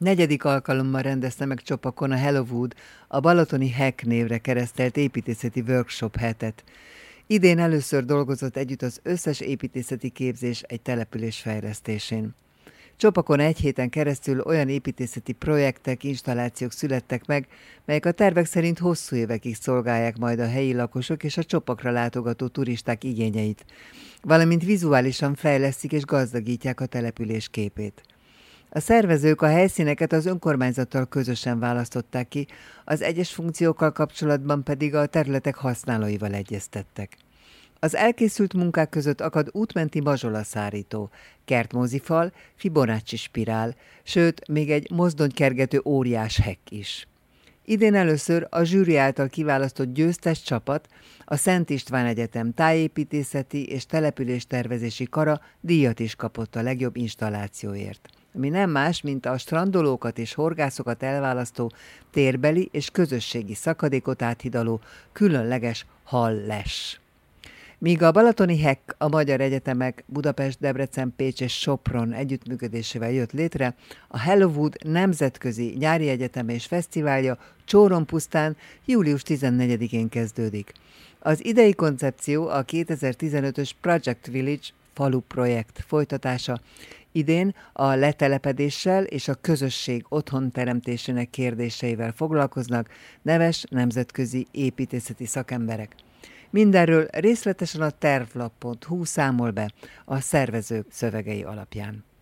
Negyedik alkalommal rendezte meg Csopakon a Hello Wood, a balatoni Hack névre keresztelt építészeti workshop hetet. Idén először dolgozott együtt az összes építészeti képzés egy település fejlesztésén. Csopakon egy héten keresztül olyan építészeti projektek, installációk születtek meg, melyek a tervek szerint hosszú évekig szolgálják majd a helyi lakosok és a Csopakra látogató turisták igényeit, valamint vizuálisan fejlesztik és gazdagítják a település képét. A szervezők a helyszíneket az önkormányzattal közösen választották ki, az egyes funkciókkal kapcsolatban pedig a területek használóival egyeztettek. Az elkészült munkák között akad útmenti mazsolaszárító, kertmózifal, Fibonacci spirál, sőt, még egy mozdonykergető óriás hekk is. Idén először a zsűri által kiválasztott győztes csapat, a Szent István Egyetem tájépítészeti és településtervezési kara díjat is kapott a legjobb installációért, ami nem más, mint a strandolókat és horgászokat elválasztó térbeli és közösségi szakadékot áthidaló különleges hall-les. Míg a balatoni Hack a magyar egyetemek Budapest, Debrecen, Pécs és Sopron együttműködésével jött létre, a Hello Wood nemzetközi nyári egyetem és fesztiválja Csóronpusztán július 14-én kezdődik. Az idei koncepció a 2015-ös Project Village falu projekt folytatása. Idén a letelepedéssel és a közösség otthonteremtésének kérdéseivel foglalkoznak neves nemzetközi építészeti szakemberek. Mindenről részletesen a tervlap.hu számol be a szervezők szövegei alapján.